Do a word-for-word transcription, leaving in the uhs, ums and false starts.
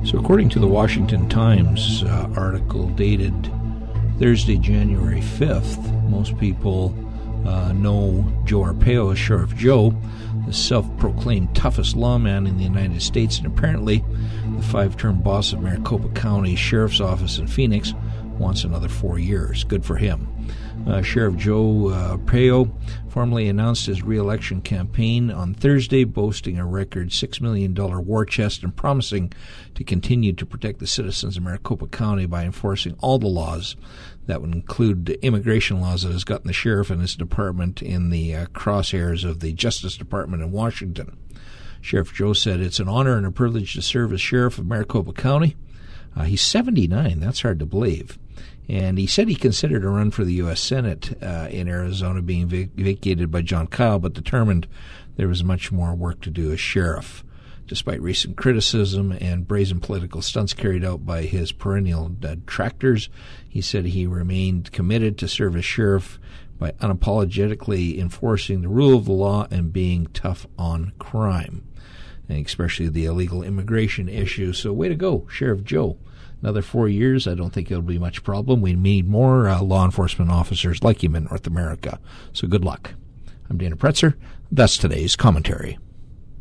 So according to the Washington Times uh, article dated Thursday, January fifth, most people uh, know Joe Arpaio as Sheriff Joe, the self-proclaimed toughest lawman in the United States, and apparently the five-term boss of Maricopa County Sheriff's Office in Phoenix wants another four years. Good for him. Uh, Sheriff Joe uh, Arpaio formally announced his re-election campaign on Thursday, boasting a record six million dollars war chest and promising to continue to protect the citizens of Maricopa County by enforcing all the laws. That would include immigration laws that has gotten the sheriff and his department in the uh, crosshairs of the Justice Department in Washington. Sheriff Joe said, "It's an honor and a privilege to serve as sheriff of Maricopa County." Uh, he's seventy-nine. That's hard to believe. And he said he considered a run for the U S Senate uh, in Arizona being vac- vacated by Jon Kyl, but determined there was much more work to do as sheriff. Despite recent criticism and brazen political stunts carried out by his perennial detractors, he said he remained committed to serve as sheriff by unapologetically enforcing the rule of the law and being tough on crime, and especially the illegal immigration issue. So way to go, Sheriff Joe. Another four years, I don't think it'll be much problem. We need more uh, law enforcement officers like him in North America. So good luck. I'm Dana Pretzer. That's today's commentary.